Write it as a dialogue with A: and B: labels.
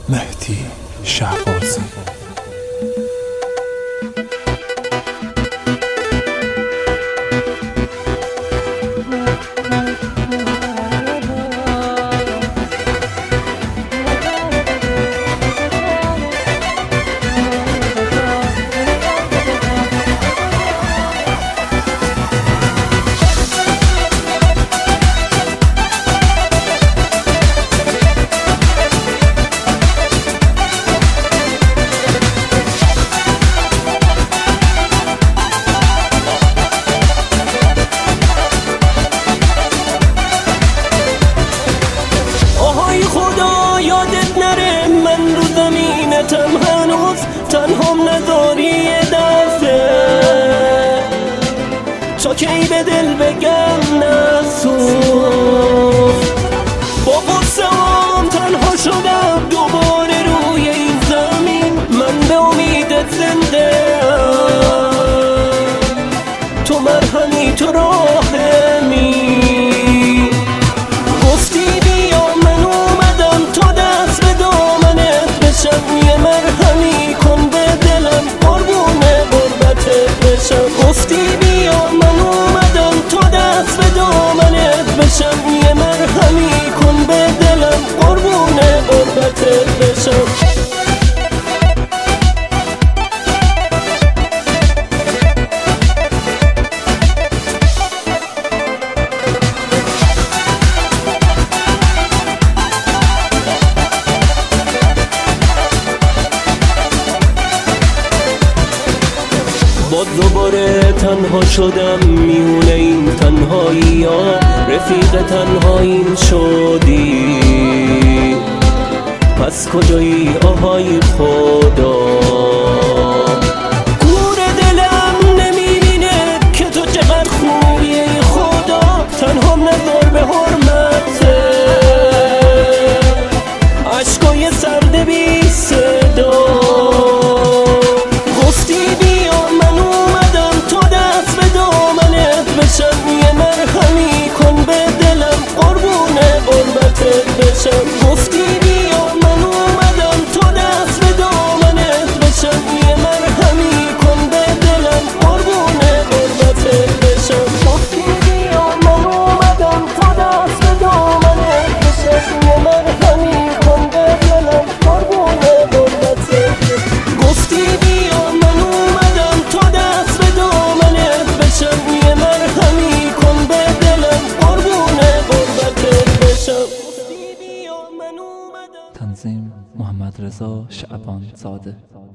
A: مهدی شهبازی.
B: تنهام نداری یه دفعه تا کی به دل بگم نسوز. با قصه هم تنها شدم دوباره روی این زمین. من به امیدت زنده تو مرهمی تو راهمی. گفتی بیا من اومدم تا دست به دامنت بشم. یه مرهمی کن به دلم قربونه غربتت بشم. گفتی بیا من اومدم تا دست به دامنت بشم. یه مرهمی کن به دلم قربونه غربتت بشم. با دوباره تنها شدم میونه این تنهایی ها. رفیق تنهاییم شدی پس کجایی آهای خدا. گور دلم نمیبینه که تو چقدر خوبی ای خدا. تنهام نذار به حرمته عشقای سرد بی صدا. یه مرهمی کن به دلم قربونه غربتت بشم. گفتی بیا من اومدم تا دست به دامنت بشم. یه مرهمی کن به دلم قربونه غربتت بشم. گفتی بیا من اومدم تا دست به دامنت بشم. یه مرهمی کن به دلم قربونه غربتت بشم. گفتی بیا من اومدم تا دست به دامنت بشم. یه مرهمی
A: تنظیم محمد رضا شعبان زاده.